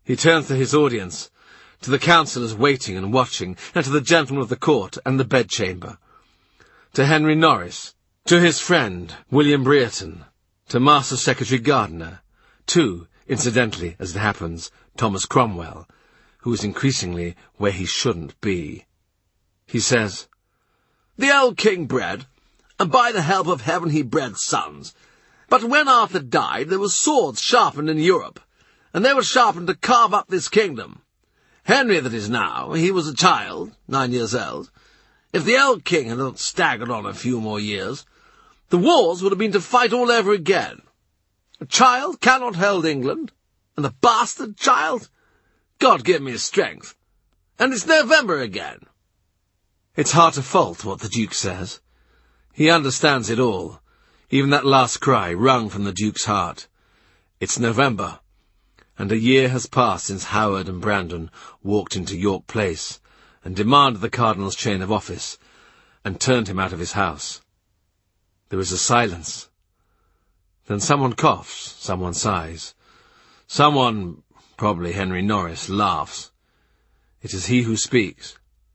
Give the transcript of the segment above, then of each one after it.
He turns to his audience, to the councillors waiting and watching, and to the gentlemen of the court and the bedchamber, to Henry Norris, to his friend William Brereton, to Master Secretary Gardiner, to, incidentally, as it happens, Thomas Cromwell, who is increasingly where he shouldn't be. He says, "The old king bred, and by the help of heaven he bred sons. But when Arthur died, there were swords sharpened in Europe, and they were sharpened to carve up this kingdom. Henry that is now, he was a child, 9 years old. If the old king had not staggered on a few more years, the wars would have been to fight all over again. A child cannot hold England, and a bastard child? God give me strength. And it's November again." It's hard to fault what the Duke says. He understands it all, even that last cry wrung from the Duke's heart. It's November, and a year has passed since Howard and Brandon walked into York Place and demanded the Cardinal's chain of office and turned him out of his house. There is a silence. Then someone coughs, someone sighs. Someone, probably Henry Norris, laughs. It is he who speaks.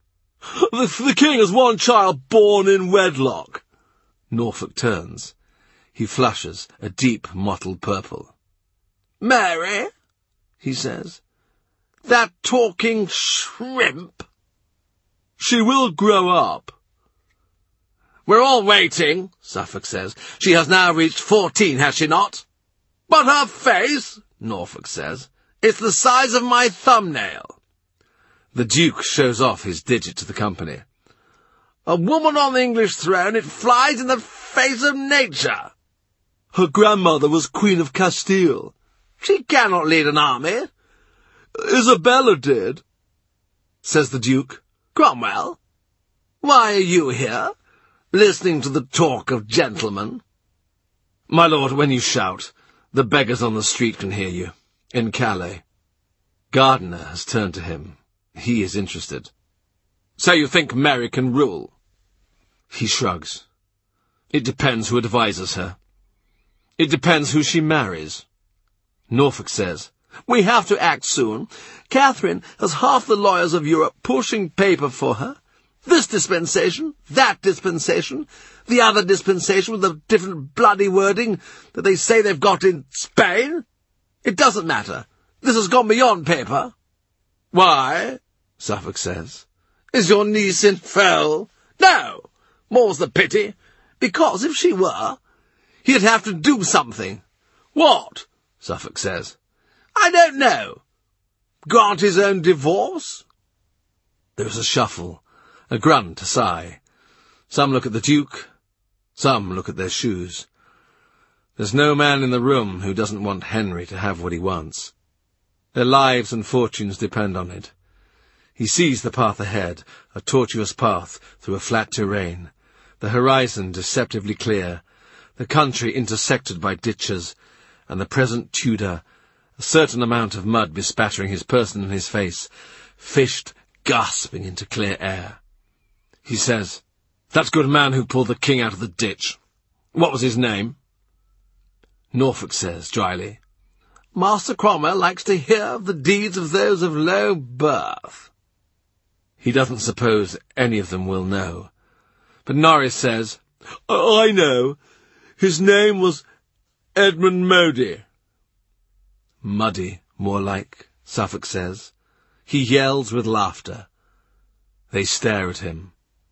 The king has one child born in wedlock." Norfolk turns. He flushes a deep mottled purple. "Mary," he says, "that talking shrimp." "She will grow up." "We're all waiting," Suffolk says. "She has now reached 14, has she not?" "But her face," Norfolk says, "it's the size of my thumbnail." The Duke shows off his digit to the company. "A woman on the English throne, it flies in the face of nature." "Her grandmother was Queen of Castile." "She cannot lead an army." "Isabella did," says the Duke. "Cromwell, why are you here, listening to the talk of gentlemen?" "My lord, when you shout, the beggars on the street can hear you. In Calais." Gardiner has turned to him. He is interested. "So you think Mary can rule?" He shrugs. "It depends who advises her. It depends who she marries." Norfolk says, "We have to act soon. Catherine has half the lawyers of Europe pushing paper for her. This dispensation, that dispensation, the other dispensation with the different bloody wording that they say they've got in Spain. It doesn't matter. This has gone beyond paper." "Why," Suffolk says, "is your niece in Foal?" "No, more's the pity. Because if she were, he'd have to do something." "What?" Suffolk says. "I don't know. Grant his own divorce?" There is a shuffle, a grunt, a sigh. Some look at the Duke, some look at their shoes. There's no man in the room who doesn't want Henry to have what he wants. Their lives and fortunes depend on it. He sees the path ahead, a tortuous path through a flat terrain, the horizon deceptively clear, the country intersected by ditches, and the present Tudor, a certain amount of mud bespattering his person and his face, fished, gasping into clear air. He says, "That good man who pulled the king out of the ditch, what was his name?" Norfolk says, dryly, "Master Cromwell likes to hear of the deeds of those of low birth." He doesn't suppose any of them will know. But Norris says, "I know. His name was Edmund Modi." "Muddy, more like," Suffolk says. He yells with laughter. They stare at him.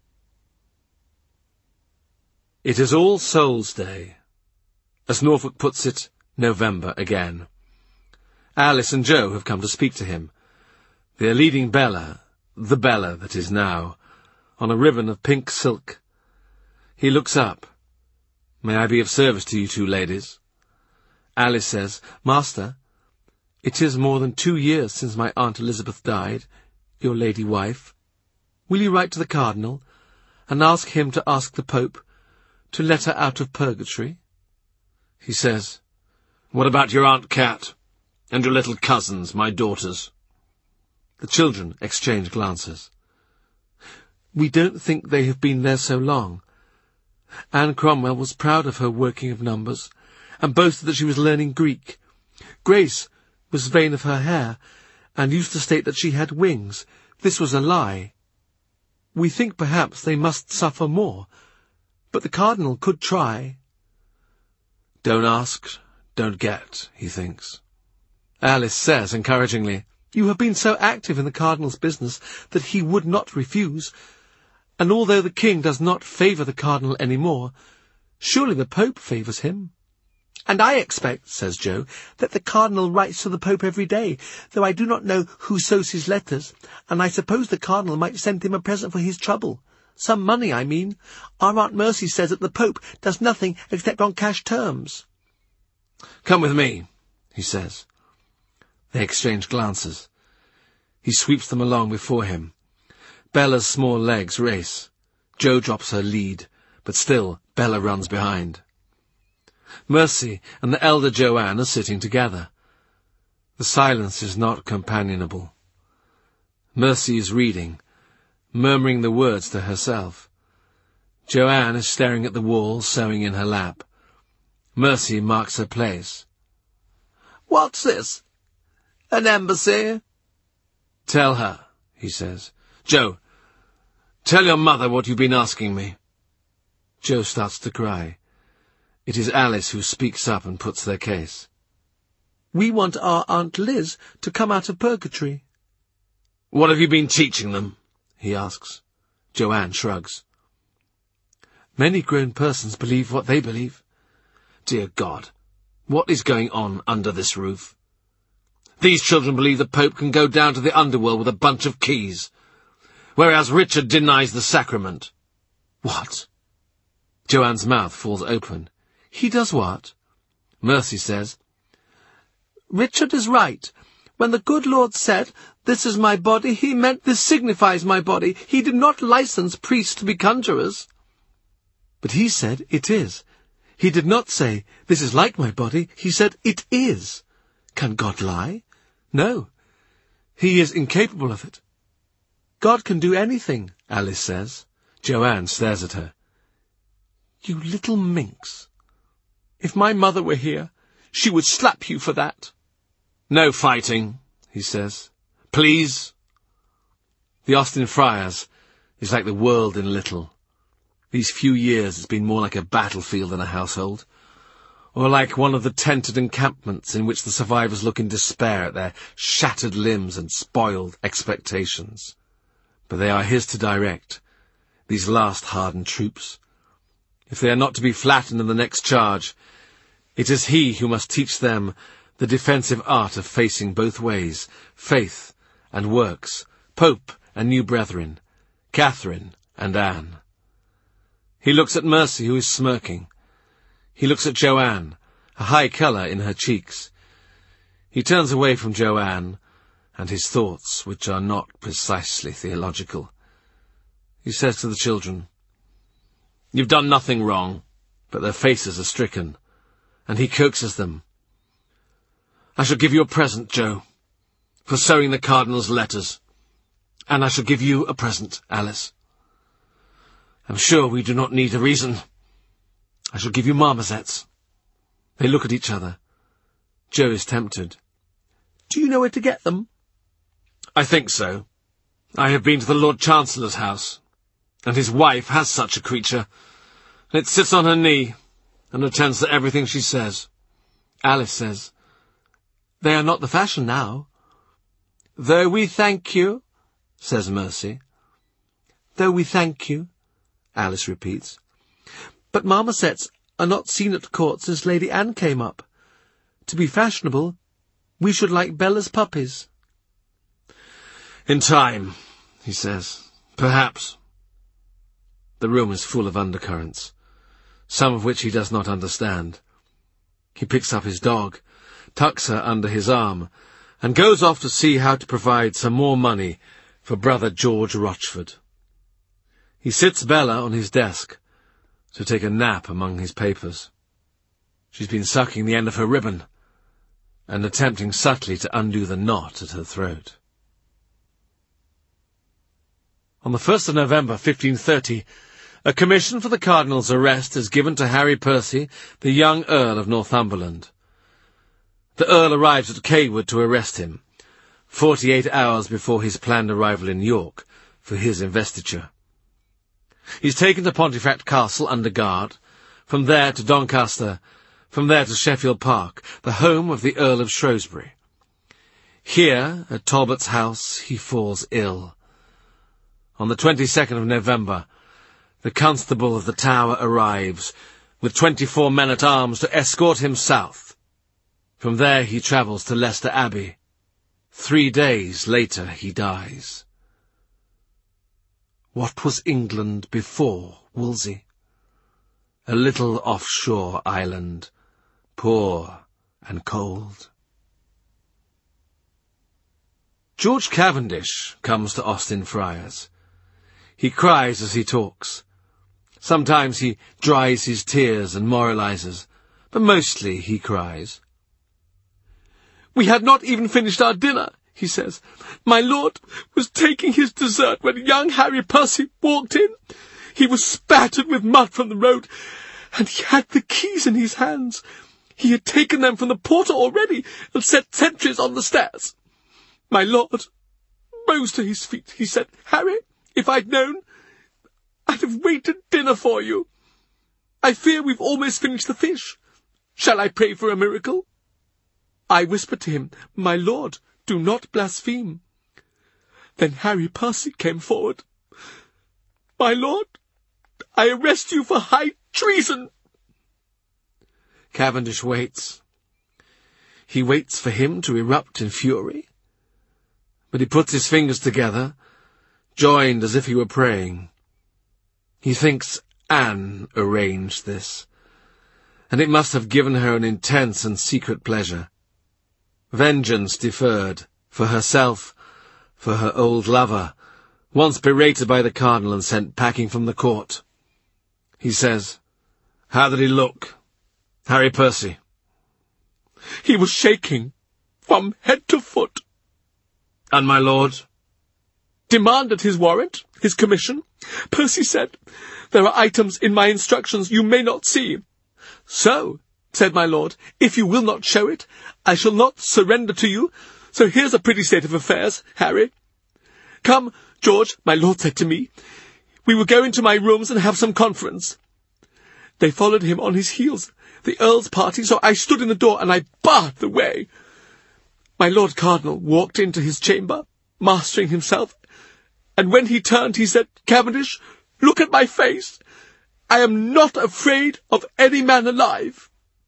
It is All Souls' Day. As Norfolk puts it, November again. Alice and Joe have come to speak to him. They are leading Bella, the Bella that is now, on a ribbon of pink silk. He looks up. "May I be of service to you two ladies?" Alice says, "Master, it is more than 2 years since my Aunt Elizabeth died, your lady wife. Will you write to the Cardinal, and ask him to ask the Pope to let her out of purgatory?" He says, "What about your Aunt Cat, and your little cousins, my daughters?" The children exchange glances. "We don't think they have been there so long. Anne Cromwell was proud of her working of numbers, and boasted that she was learning Greek. Grace was vain of her hair, and used to state that she had wings. This was a lie. We think perhaps they must suffer more, but the Cardinal could try. Don't ask, don't get, he thinks. Alice says encouragingly, "You have been so active in the Cardinal's business that he would not refuse, and although the King does not favour the Cardinal any more, surely the Pope favours him." "And I expect," says Jo, "that the Cardinal writes to the Pope every day, though I do not know who sows his letters, and I suppose the Cardinal might send him a present for his trouble. Some money, I mean. Our Aunt Mercy says that the Pope does nothing except on cash terms." "Come with me," he says. They exchange glances. He sweeps them along before him. Bella's small legs race. Jo drops her lead, but still Bella runs behind. Mercy and the elder Joanne are sitting together. The silence is not companionable. Mercy is reading, murmuring the words to herself. Joanne is staring at the wall, sewing in her lap. Mercy marks her place. "What's this? An embassy?" "Tell her," he says. "Jo, tell your mother what you've been asking me." Jo starts to cry. It is Alice who speaks up and puts their case. "We want our Aunt Liz to come out of purgatory." "What have you been teaching them?" he asks. Joanne shrugs. "Many grown persons believe what they believe." "Dear God, what is going on under this roof? These children believe the Pope can go down to the underworld with a bunch of keys, whereas Richard denies the sacrament." "What?" Joanne's mouth falls open. "He does what?" Mercy says, "Richard is right. When the good Lord said, 'This is my body,' he meant, 'This signifies my body.' He did not license priests to be conjurers." "But he said, 'It is.' He did not say, 'This is like my body.' He said, 'It is.' Can God lie? No. He is incapable of it." "God can do anything," Alice says. Joanne stares at her. "You little minx. If my mother were here, she would slap you for that." "No fighting," he says. "Please." The Austin Friars is like the world in little. These few years it's been more like a battlefield than a household, or like one of the tented encampments in which the survivors look in despair at their shattered limbs and spoiled expectations. But they are his to direct, these last hardened troops. If they are not to be flattened in the next charge, it is he who must teach them the defensive art of facing both ways, faith and works, Pope and new brethren, Catherine and Anne. He looks at Mercy, who is smirking. He looks at Joanne, a high colour in her cheeks. He turns away from Joanne and his thoughts, which are not precisely theological. He says to the children, "You've done nothing wrong," but their faces are stricken, and he coaxes them. "I shall give you a present, Jo, for sewing the Cardinal's letters, and I shall give you a present, Alice. I'm sure we do not need a reason. I shall give you marmosets." They look at each other. Jo is tempted. "Do you know where to get them?" "I think so. I have been to the Lord Chancellor's house, and his wife has such a creature, and it sits on her knee and attends to everything she says." Alice says, "They are not the fashion now." "Though we thank you," says Mercy. "Though we thank you," Alice repeats. "But marmosets are not seen at court since Lady Anne came up. To be fashionable, we should like Bella's puppies." "In time," he says. "Perhaps." The room is full of undercurrents, some of which he does not understand. He picks up his dog, tucks her under his arm, and goes off to see how to provide some more money for brother George Rochford. He sits Bella on his desk to take a nap among his papers. She's been sucking the end of her ribbon and attempting subtly to undo the knot at her throat. On the 1st of November, 1530, a commission for the Cardinal's arrest is given to Harry Percy, the young Earl of Northumberland. The Earl arrives at Cawood to arrest him, 48 hours before his planned arrival in York for his investiture. He's taken to Pontefract Castle under guard, from there to Doncaster, from there to Sheffield Park, the home of the Earl of Shrewsbury. Here, at Talbot's house, he falls ill. On the 22nd of November, the Constable of the Tower arrives, with 24 men-at-arms to escort him south. From there he travels to Leicester Abbey. 3 days later he dies. What was England before Wolsey? A little offshore island, poor and cold. George Cavendish comes to Austin Friars. He cries as he talks. Sometimes he dries his tears and moralizes, but mostly he cries. "We had not even finished our dinner," he says. "My lord was taking his dessert when young Harry Percy walked in. He was spattered with mud from the road, and he had the keys in his hands. He had taken them from the porter already and set sentries on the stairs. My lord rose to his feet. He said, 'Harry, if I'd known, I'd have waited dinner for you. I fear we've almost finished the fish. Shall I pray for a miracle?' I whispered to him, 'My lord, do not blaspheme.' Then Harry Percy came forward. 'My lord, I arrest you for high treason.'" Cavendish waits. He waits for him to erupt in fury. But he puts his fingers together, joined as if he were praying. He thinks Anne arranged this, and it must have given her an intense and secret pleasure. Vengeance deferred, for herself, for her old lover, once berated by the cardinal and sent packing from the court. He says, "How did he look, Harry Percy?" "He was shaking from head to foot." "And my lord?" "Demanded his warrant, his commission. Percy said, 'There are items in my instructions you may not see.' 'So,' said my lord, 'if you will not show it, I shall not surrender to you. So here's a pretty state of affairs, Harry. Come, George,' my lord said to me, 'we will go into my rooms and have some conference.' They followed him on his heels, the Earl's party, so I stood in the door and I barred the way. My Lord Cardinal walked into his chamber, mastering himself, and when he turned he said, 'Cavendish, look at my face. I am not afraid of any man alive.'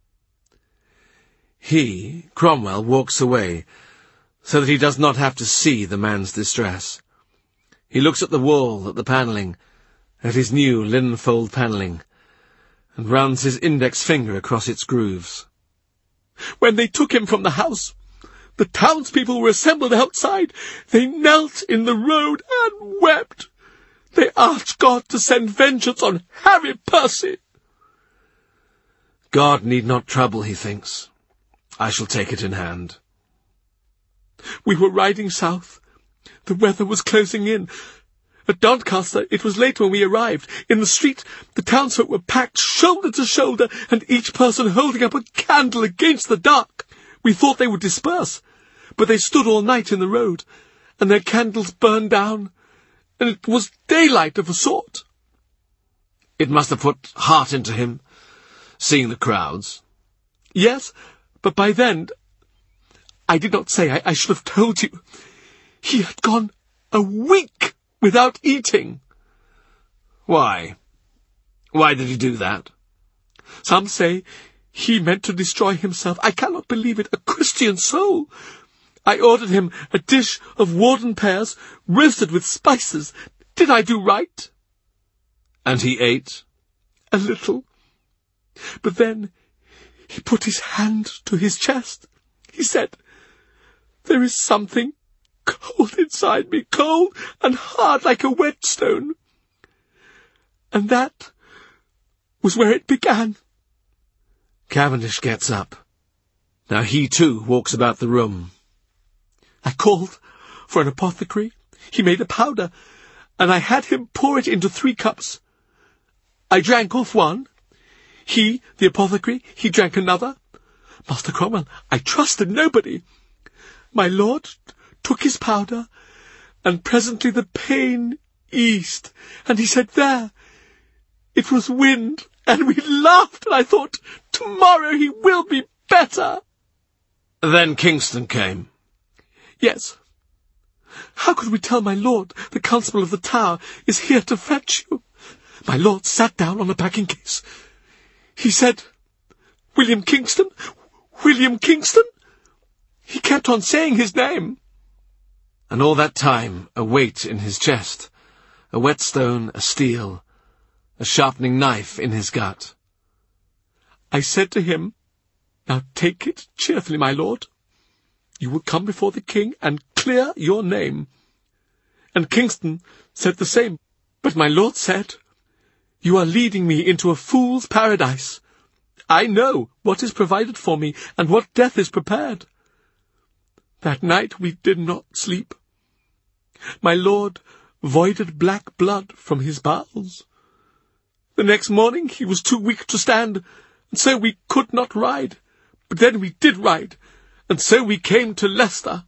He, Cromwell, walks away, so that he does not have to see the man's distress. He looks at the wall, at the panelling, at his new linen-fold panelling, and runs his index finger across its grooves. "When they took him from the house, the townspeople were assembled outside. They knelt in the road and wept. They asked God to send vengeance on Harry Percy." God need not trouble, he thinks. I shall take it in hand. We were riding south. The weather was closing in. At Doncaster it was late when we arrived. In the street the townsfolk were packed shoulder to shoulder, and each person holding up a candle against the dark. We thought they would disperse, but they stood all night in the road, and their candles burned down, and it was daylight of a sort. It must have put heart into him, seeing the crowds. Yes, but by then, I did not say, I should have told you, he had gone a week without eating. Why? Why did he do that? Some say he meant to destroy himself. I cannot believe it. A Christian soul. I ordered him a dish of Warden pears, roasted with spices. Did I do right? And he ate? A little. But then he put his hand to his chest. He said, "There is something cold inside me, cold and hard like a whetstone." And that was where it began. Cavendish gets up. Now he too walks about the room. I called for an apothecary. He made a powder, and I had him pour it into 3 cups. I drank off one. He, the apothecary, he drank another. Master Cromwell, I trusted nobody. My lord took his powder, and presently the pain eased, and he said, "There, it was wind," and we laughed, and I thought, tomorrow he will be better. Then Kingston came. Yes. How could we tell my lord the constable of the Tower is here to fetch you? My lord sat down on a packing-case. He said, "William Kingston? William Kingston?" He kept on saying his name. And all that time, a weight in his chest, a whetstone, a steel, a sharpening knife in his gut. I said to him, "Now take it cheerfully, my lord. You will come before the king and clear your name." And Kingston said the same. But my lord said, "You are leading me into a fool's paradise. I know what is provided for me and what death is prepared." That night we did not sleep. My lord voided black blood from his bowels. The next morning he was too weak to stand, and so we could not ride. But then we did ride, and so we came to Leicester.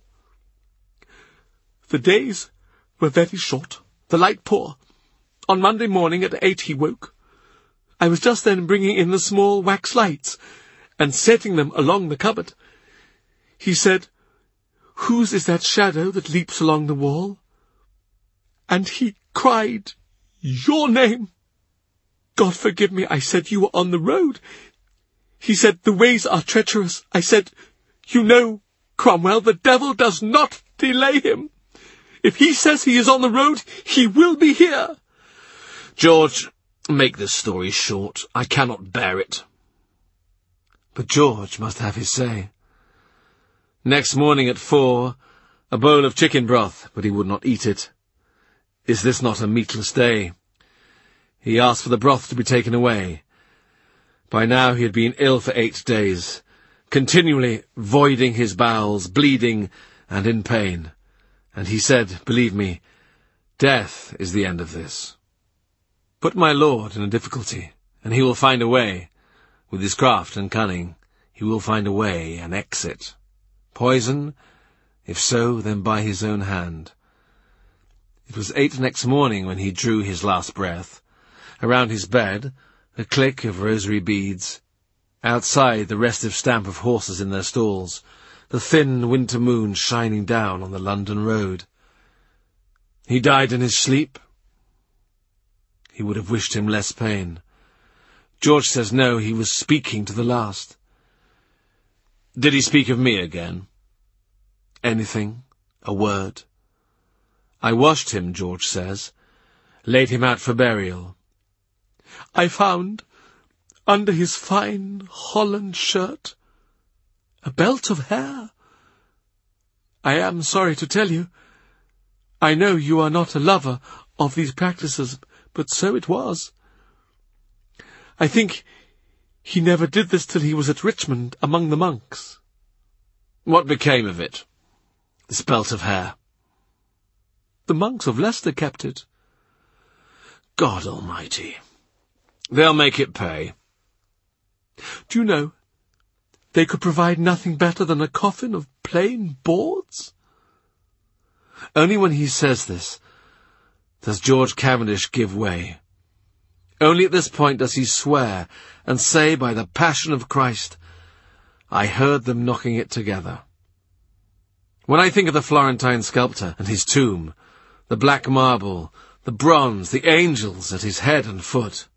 The days were very short, the light poor. On Monday morning at 8 he woke. I was just then bringing in the small wax lights, and setting them along the cupboard. He said, "Whose is that shadow that leaps along the wall?" And he cried, "Your name." "God forgive me," I said, "you were on the road." He said, "The ways are treacherous." I said, "You know, Cromwell, the devil does not delay him. If he says he is on the road, he will be here." "George, make this story short. I cannot bear it." But George must have his say. Next morning at 4, a bowl of chicken broth, but he would not eat it. Is this not a meatless day? He asked for the broth to be taken away. By now he had been ill for 8 days, continually voiding his bowels, bleeding and in pain. And he said, "Believe me, death is the end of this." Put my lord in a difficulty, and he will find a way. With his craft and cunning, he will find a way, an exit. Poison? If so, then by his own hand. It was 8 next morning when he drew his last breath. Around his bed, a click of rosary beads. Outside, the restive stamp of horses in their stalls, the thin winter moon shining down on the London road. He died in his sleep. He would have wished him less pain. George says no, he was speaking to the last. Did he speak of me again? Anything? A word? I washed him, George says, laid him out for burial. I found, under his fine holland shirt, a belt of hair. I am sorry to tell you, I know you are not a lover of these practices, but so it was. I think he never did this till he was at Richmond among the monks. What became of it, this belt of hair? The monks of Leicester kept it. God Almighty. They'll make it pay. Do you know, they could provide nothing better than a coffin of plain boards? Only when he says this does George Cavendish give way. Only at this point does he swear and say, by the passion of Christ, I heard them knocking it together. When I think of the Florentine sculptor and his tomb, the black marble, the bronze, the angels at his head and foot.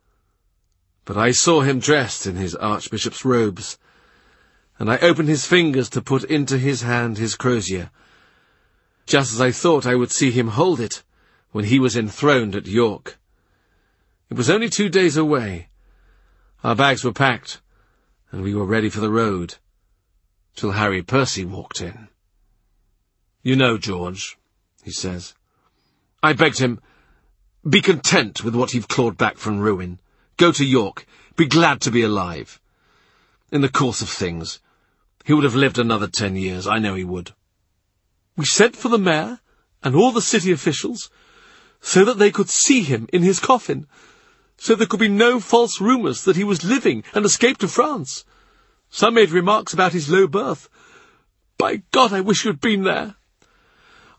But I saw him dressed in his archbishop's robes, and I opened his fingers to put into his hand his crozier, just as I thought I would see him hold it when he was enthroned at York. It was only 2 days away. Our bags were packed, and we were ready for the road, till Harry Percy walked in. You know, George, he says, I begged him, be content with what you've clawed back from ruin. Go to York. Be glad to be alive. In the course of things, he would have lived another 10 years. I know he would. We sent for the mayor and all the city officials, so that they could see him in his coffin, so there could be no false rumours that he was living and escaped to France. Some made remarks about his low birth. By God, I wish you had been there.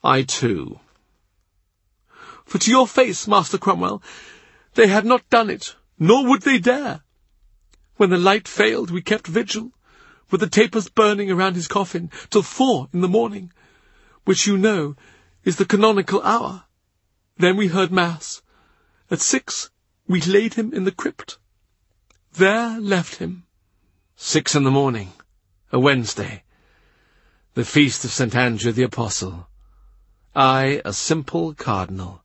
I too. For to your face, Master Cromwell, they had not done it, nor would they dare. When the light failed, we kept vigil, with the tapers burning around his coffin, till 4 in the morning, which you know is the canonical hour. Then we heard Mass. At 6, we laid him in the crypt. There left him. 6 in the morning, a Wednesday, the feast of St. Andrew the Apostle. I, a simple cardinal,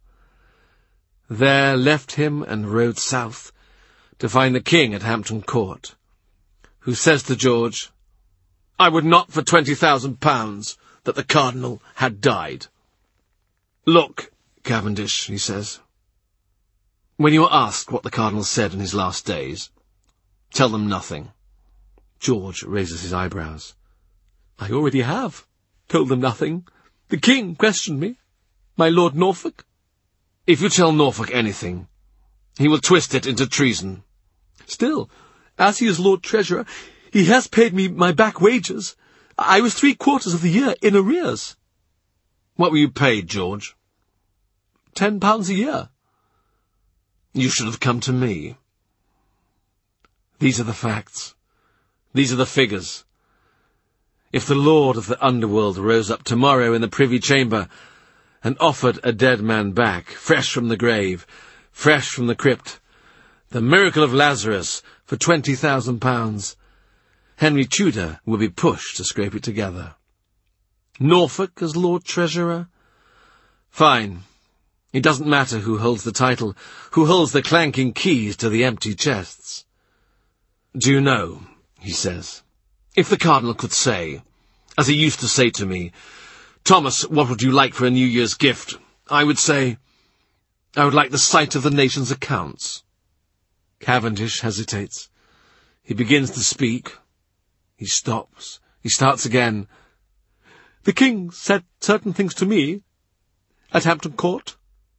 there left him and rode south to find the king at Hampton Court, who says to George, "I would not for £20,000 that the cardinal had died." "Look, Cavendish," he says, "when you are asked what the cardinal said in his last days, tell them nothing." George raises his eyebrows. "I already have told them nothing. The king questioned me. My Lord Norfolk." "If you tell Norfolk anything, he will twist it into treason." "Still, as he is Lord Treasurer, he has paid me my back wages. I was 3/4 of the year in arrears." "What were you paid, George?" £10 a year. "You should have come to me." These are the facts. These are the figures. If the Lord of the underworld rose up tomorrow in the Privy Chamber and offered a dead man back, fresh from the grave, fresh from the crypt, the miracle of Lazarus for £20,000, Henry Tudor would be pushed to scrape it together. Norfolk as Lord Treasurer? Fine. It doesn't matter who holds the title, who holds the clanking keys to the empty chests. "Do you know," he says, "if the cardinal could say, as he used to say to me, 'Thomas, what would you like for a New Year's gift?' I would say, 'I would like the sight of the nation's accounts.'" Cavendish hesitates. He begins to speak. He stops. He starts again. "The king said certain things to me at Hampton Court.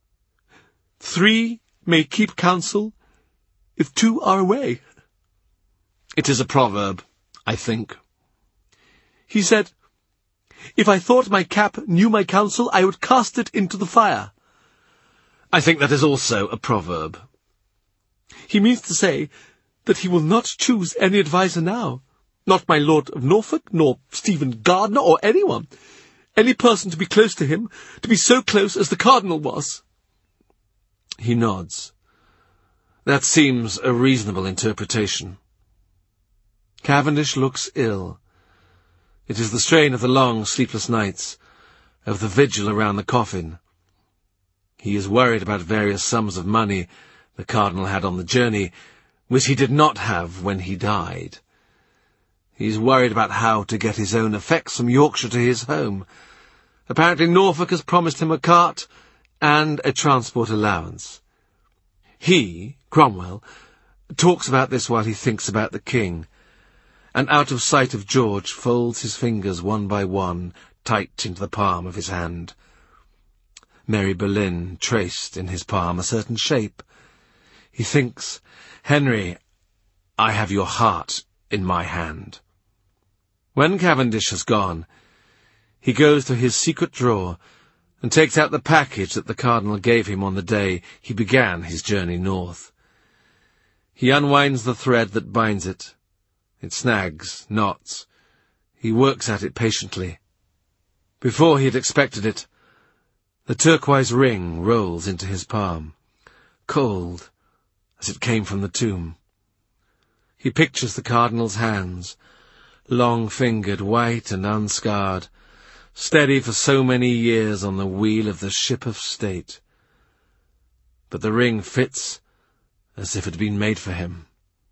3 may keep counsel if 2 are away." It is a proverb, I think. "He said, if I thought my cap knew my counsel, I would cast it into the fire." I think that is also a proverb. "He means to say that he will not choose any adviser now, not my Lord of Norfolk, nor Stephen Gardiner, or anyone. Any person to be close to him, to be so close as the cardinal was." He nods. That seems a reasonable interpretation. Cavendish looks ill. It is the strain of the long, sleepless nights, of the vigil around the coffin. He is worried about various sums of money the cardinal had on the journey, which he did not have when he died. He is worried about how to get his own effects from Yorkshire to his home. Apparently Norfolk has promised him a cart and a transport allowance. He, Cromwell, talks about this while he thinks about the king, and out of sight of George folds his fingers one by one tight into the palm of his hand. Mary Boleyn traced in his palm a certain shape. He thinks, "Henry, I have your heart in my hand." When Cavendish has gone, he goes to his secret drawer and takes out the package that the cardinal gave him on the day he began his journey north. He unwinds the thread that binds it. It snags, knots. He works at it patiently. Before he had expected it, the turquoise ring rolls into his palm, cold as it came from the tomb. He pictures the cardinal's hands, long-fingered, white and unscarred, steady for so many years on the wheel of the ship of state. But the ring fits as if it had been made for him.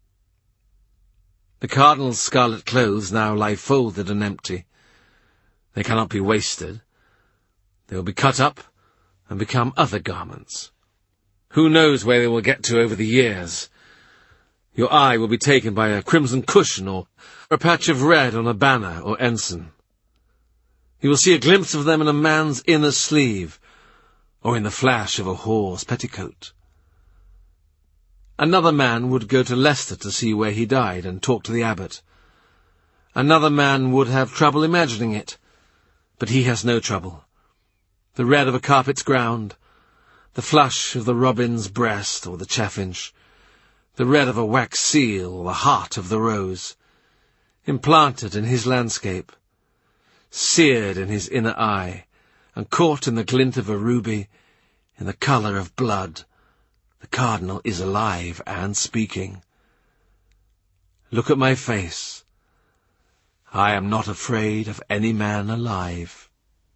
The cardinal's scarlet clothes now lie folded and empty. They cannot be wasted. They will be cut up and become other garments. Who knows where they will get to over the years? Your eye will be taken by a crimson cushion or a patch of red on a banner or ensign. You will see a glimpse of them in a man's inner sleeve or in the flash of a whore's petticoat. Another man would go to Leicester to see where he died and talk to the abbot. Another man would have trouble imagining it, but he has no trouble. the red of a carpet's ground, the flush of the robin's breast or the chaffinch, the red of a wax seal or the heart of the rose, implanted in his landscape, seared in his inner eye, and caught in the glint of a ruby, in the colour of blood, the cardinal is alive and speaking. Look at my face. I am not afraid of any man alive.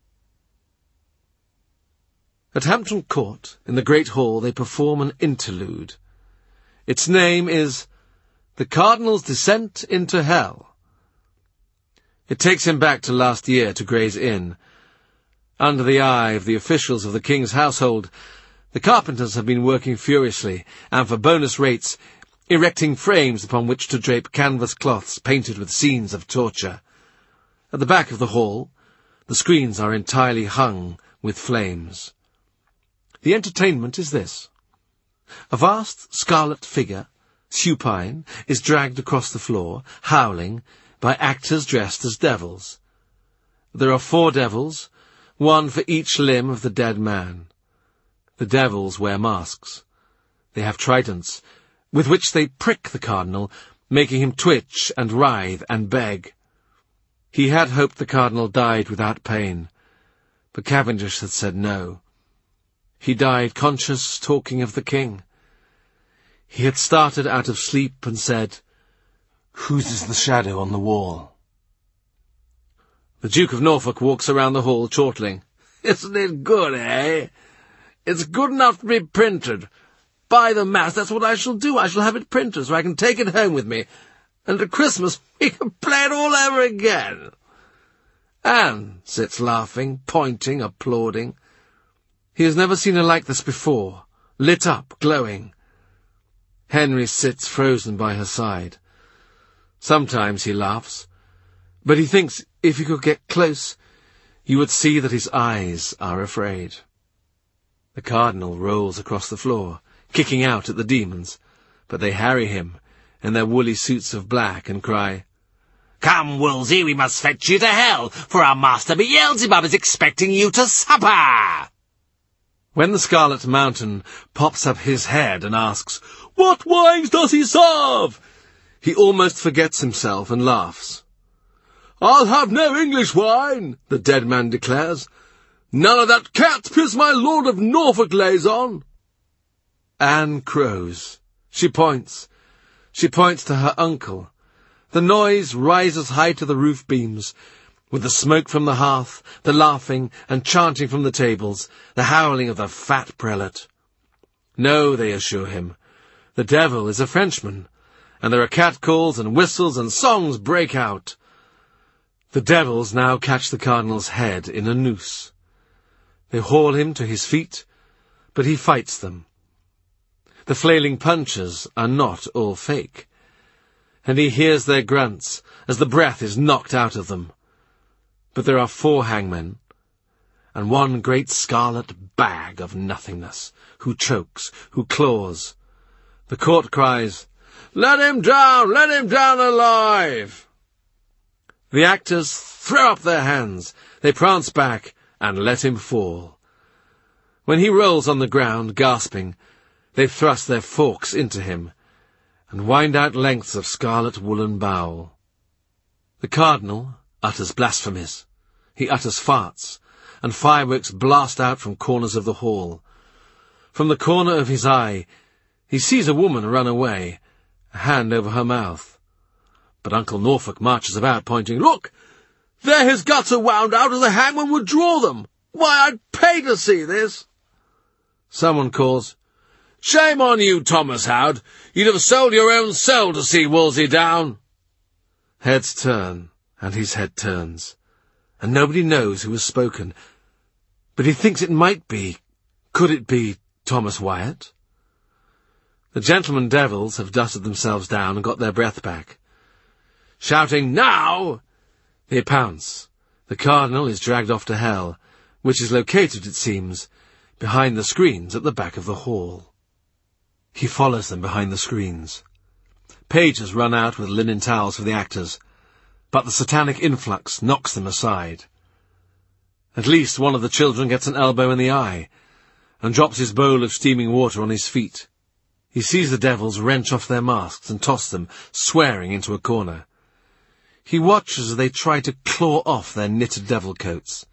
At Hampton Court, in the Great Hall, they perform an interlude. Its name is The Cardinal's Descent into Hell. It takes him back to last year to Gray's Inn. Under the eye of the officials of the King's household, the carpenters have been working furiously, and for bonus rates, erecting frames upon which to drape canvas cloths painted with scenes of torture. At the back of the hall, the screens are entirely hung with flames. The entertainment is this. A vast scarlet figure, supine, is dragged across the floor, howling, by actors dressed as devils. There are 4 devils, one for each limb of the dead man. The devils wear masks. They have tridents, with which they prick the cardinal, making him twitch and writhe and beg. He had hoped the cardinal died without pain, but Cavendish had said no. He died conscious, talking of the king. He had started out of sleep and said, "Whose is the shadow on the wall?" The Duke of Norfolk walks around the hall chortling. "Isn't it good, eh? It's good enough to be printed. By the mass, that's what I shall do. I shall have it printed so I can take it home with me, and at Christmas we can play it all over again." Anne sits laughing, pointing, applauding. He has never seen her like this before, lit up, glowing. Henry sits frozen by her side. Sometimes he laughs, but he thinks if he could get close, you would see that his eyes are afraid. The cardinal rolls across the floor, kicking out at the demons, but they harry him in their woolly suits of black and cry, "Come, Wolsey, we must fetch you to hell, for our master Beelzebub is expecting you to supper." When the Scarlet Mountain pops up his head and asks, "What wines does he serve?" he almost forgets himself and laughs. "I'll have no English wine," the dead man declares. "None of that cat piss my Lord of Norfolk lays on." Anne crows. She points. She points to her uncle. The noise rises high to the roof beams, with the smoke from the hearth, the laughing and chanting from the tables, the howling of the fat prelate. No, they assure him, the devil is a Frenchman, and there are catcalls and whistles and songs break out. The devils now catch the cardinal's head in a noose. They haul him to his feet, but he fights them. The flailing punches are not all fake, and he hears their grunts as the breath is knocked out of them. But there are 4 hangmen, and one great scarlet bag of nothingness, who chokes, who claws. The court cries, "Let him down alive!" The actors throw up their hands, they prance back, and let him fall. When he rolls on the ground, gasping, they thrust their forks into him, and wind out lengths of scarlet woolen bowel. The cardinal utters blasphemies. He utters farts, and fireworks blast out from corners of the hall. From the corner of his eye, he sees a woman run away, a hand over her mouth. But Uncle Norfolk marches about, pointing, "Look! There his guts are wound out as a hangman would draw them! Why, I'd pay to see this!" Someone calls, "Shame on you, Thomas Howard! You'd have sold your own soul to see Wolsey down!" Heads turn, and his head turns, and nobody knows who has spoken, but he thinks could it be Thomas Wyatt? The gentlemen devils have dusted themselves down and got their breath back. Shouting, "Now!" they pounce. The cardinal is dragged off to hell, which is located, it seems, behind the screens at the back of the hall. He follows them behind the screens. Pages run out with linen towels for the actors, but the satanic influx knocks them aside. At least one of the children gets an elbow in the eye, and drops his bowl of steaming water on his feet. He sees the devils wrench off their masks and toss them, swearing, into a corner. He watches as they try to claw off their knitted devil coats.